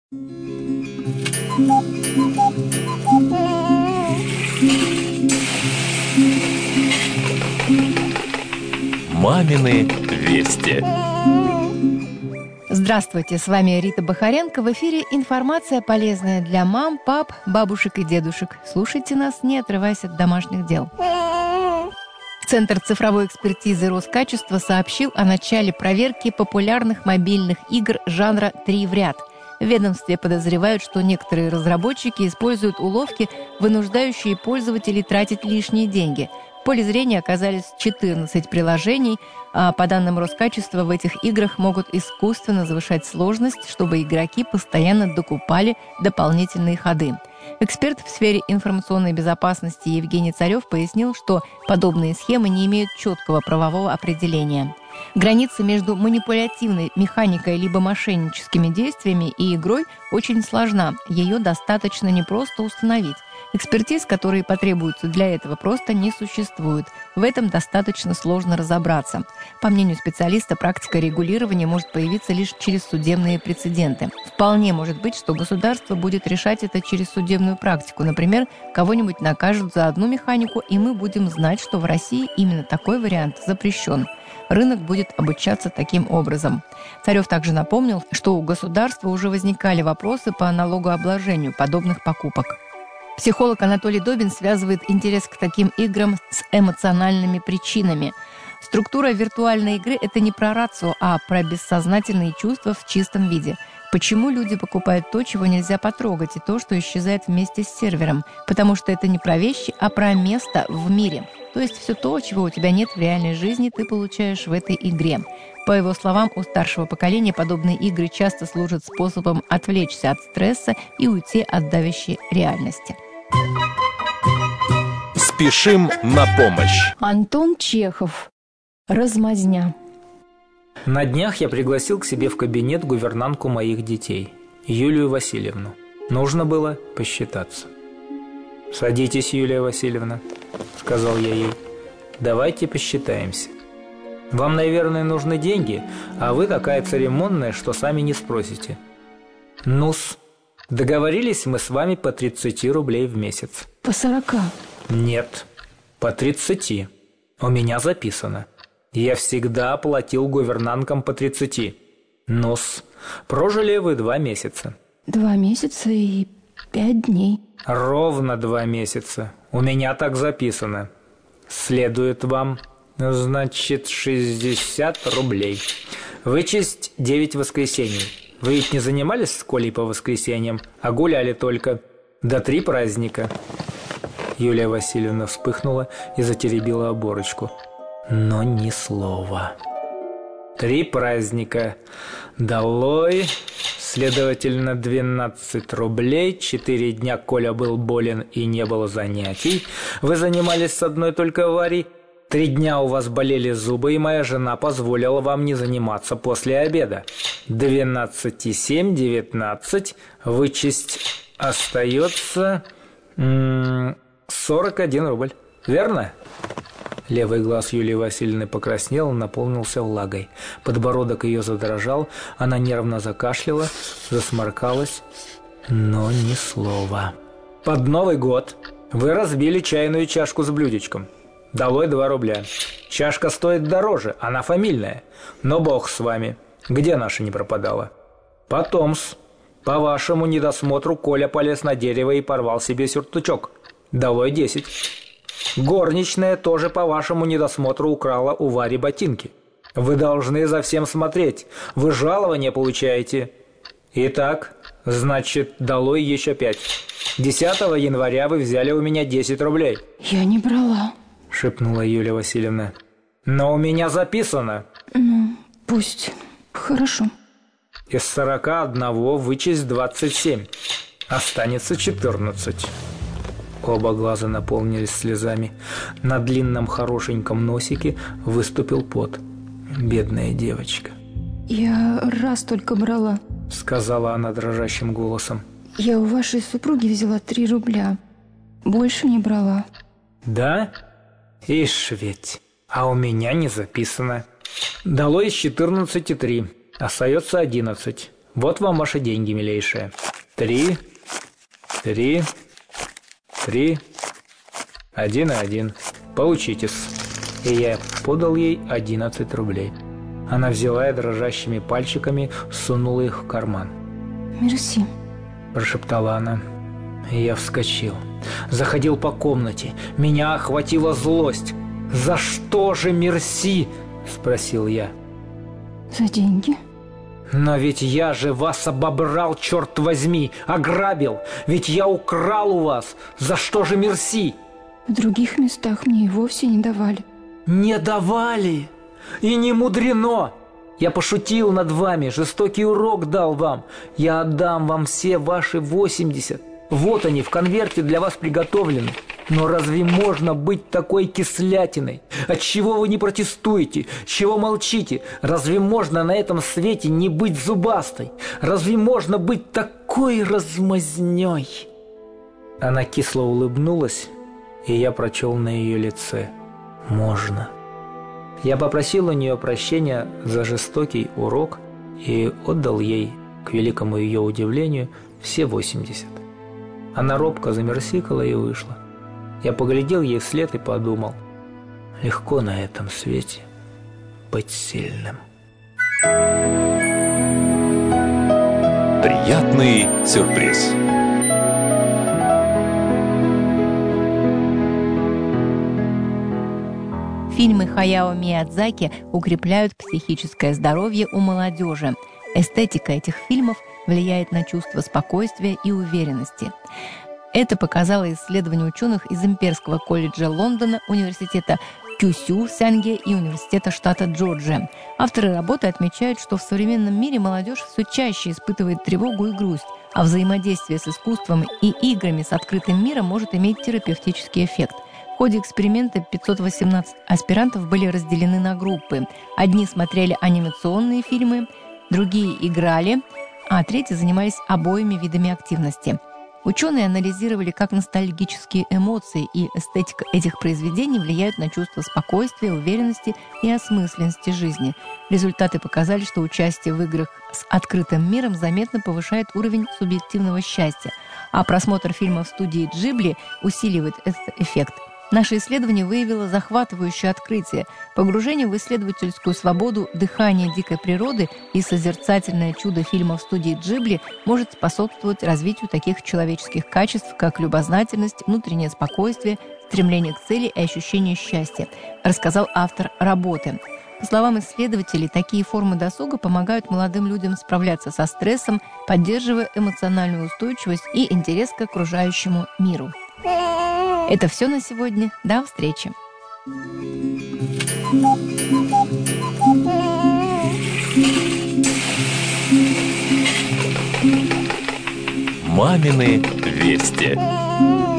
Мамины вести. Здравствуйте, с вами Рита Бахаренко. В эфире информация, полезная для мам, пап, бабушек и дедушек. Слушайте нас, не отрываясь от домашних дел. Центр цифровой экспертизы Роскачества сообщил о начале проверки популярных мобильных игр жанра «3 в ряд». В ведомстве подозревают, что некоторые разработчики используют уловки, вынуждающие пользователей тратить лишние деньги. В поле зрения оказались 14 приложений, а по данным Роскачества в этих играх могут искусственно завышать сложность, чтобы игроки постоянно докупали дополнительные ходы. Эксперт в сфере информационной безопасности Евгений Царев пояснил, что подобные схемы не имеют четкого правового определения. Граница между манипулятивной механикой либо мошенническими действиями и игрой очень сложна. Ее достаточно непросто установить. Экспертиз, которые потребуются для этого, просто не существует. В этом достаточно сложно разобраться. По мнению специалиста, практика регулирования может появиться лишь через судебные прецеденты. Вполне может быть, что государство будет решать это через судебную практику. Например, кого-нибудь накажут за одну механику, и мы будем знать, что в России именно такой вариант запрещен. Рынок будет обучаться таким образом. Царев также напомнил, что у государства уже возникали вопросы по налогообложению подобных покупок. Психолог Анатолий Добин связывает интерес к таким играм с эмоциональными причинами. Структура виртуальной игры – это не про рацио, а про бессознательные чувства в чистом виде. Почему люди покупают то, чего нельзя потрогать, и то, что исчезает вместе с сервером? Потому что это не про вещи, а про место в мире. То есть все то, чего у тебя нет в реальной жизни, ты получаешь в этой игре. По его словам, у старшего поколения подобные игры часто служат способом отвлечься от стресса и уйти от давящей реальности. Спешим на помощь. Антон Чехов. Размазня. На днях я пригласил к себе в кабинет гувернантку моих детей, Юлию Васильевну. Нужно было посчитаться. «Садитесь, Юлия Васильевна», — сказал я ей. «Давайте посчитаемся. Вам, наверное, нужны деньги, а вы такая церемонная, что сами не спросите. Ну-с, договорились мы с вами по 30 рублей в месяц». По 40. Нет, по 30. У меня записано. Я всегда платил гувернанткам по 30. Ну-с, прожили вы 2 месяца. 2 месяца и 5 дней. Ровно 2 месяца. У меня так записано. Следует вам, значит, 60 рублей. Вычесть 9 воскресений. Вы ведь не занимались с Колей по воскресеньям, а гуляли только. До 3 праздника. Юлия Васильевна вспыхнула и затеребила оборочку. Но ни слова. 3 праздника. Долой. Следовательно, 12 рублей. 4 дня Коля был болен и не было занятий. Вы занимались с одной только Варей. 3 дня у вас болели зубы, и моя жена позволила вам не заниматься после обеда. 12 и 7, 19. Вычесть остается 41 рубль. Верно? Левый глаз Юлии Васильевны покраснел, наполнился влагой. Подбородок ее задрожал, она нервно закашляла, засморкалась, но ни слова. Под Новый год вы разбили чайную чашку с блюдечком. Долой 2 рубля. Чашка стоит дороже, она фамильная. Но бог с вами. Где наша не пропадала? Потом-с, по вашему недосмотру, Коля полез на дерево и порвал себе сюртучок. Долой 10. Горничная тоже по вашему недосмотру украла у Вари ботинки. Вы должны за всем смотреть. Вы жалование получаете. Итак, значит, долой еще 5. 10 января вы взяли у меня 10 рублей. Я не брала, шепнула Юлия Васильевна. Но у меня записано. Ну, пусть. Хорошо. Из 41 вычесть 27. Останется 14. Оба глаза наполнились слезами. На длинном хорошеньком носике выступил пот. Бедная девочка. Я раз только брала, сказала она дрожащим голосом. Я у вашей супруги взяла 3 рубля. Больше не брала. Да? Ишь ведь. А у меня не записано. Дало из 14 3. Остается 11. Вот вам ваши деньги, милейшая. 3, 1 и 1. Получите-с». И я подал ей 11 рублей. Она взяла и дрожащими пальчиками сунула их в карман. «Мерси», – прошептала она. И я вскочил. Заходил по комнате. Меня охватила злость. «За что же мерси?» – спросил я. «За деньги». «Но ведь я же вас обобрал, черт возьми, ограбил. Ведь я украл у вас. За что же мерси?» «В других местах мне и вовсе не давали». «Не давали? И не мудрено. Я пошутил над вами, жестокий урок дал вам. Я отдам вам все ваши 80. Вот они, в конверте для вас приготовлены. Но разве можно быть такой кислятиной? Отчего вы не протестуете? Чего молчите? Разве можно на этом свете не быть зубастой? Разве можно быть такой размазнёй?» Она кисло улыбнулась, и я прочел на ее лице: «Можно». Я попросил у нее прощения за жестокий урок и отдал ей, к великому ее удивлению, все 80. Она робко замерсикала и вышла. Я поглядел ей вслед и подумал: легко на этом свете быть сильным. Приятный сюрприз. Фильмы Хаяо Миядзаки укрепляют психическое здоровье у молодежи. Эстетика этих фильмов влияет на чувство спокойствия и уверенности. Это показало исследование ученых из Имперского колледжа Лондона, университета Кюсю Сянге и университета штата Джорджия. Авторы работы отмечают, что в современном мире молодежь все чаще испытывает тревогу и грусть, а взаимодействие с искусством и играми с открытым миром может иметь терапевтический эффект. В ходе эксперимента 518 аспирантов были разделены на группы. Одни смотрели анимационные фильмы, другие играли, а третьи занимались обоими видами активности. Ученые анализировали, как ностальгические эмоции и эстетика этих произведений влияют на чувство спокойствия, уверенности и осмысленности жизни. Результаты показали, что участие в играх с открытым миром заметно повышает уровень субъективного счастья, а просмотр фильмов студии Джибли усиливает этот эффект. Наше исследование выявило захватывающее открытие. Погружение в исследовательскую свободу, дыхание дикой природы и созерцательное чудо фильмов студии Джибли может способствовать развитию таких человеческих качеств, как любознательность, внутреннее спокойствие, стремление к цели и ощущение счастья, рассказал автор работы. По словам исследователей, такие формы досуга помогают молодым людям справляться со стрессом, поддерживая эмоциональную устойчивость и интерес к окружающему миру. Это все на сегодня. До встречи. «Мамины вести».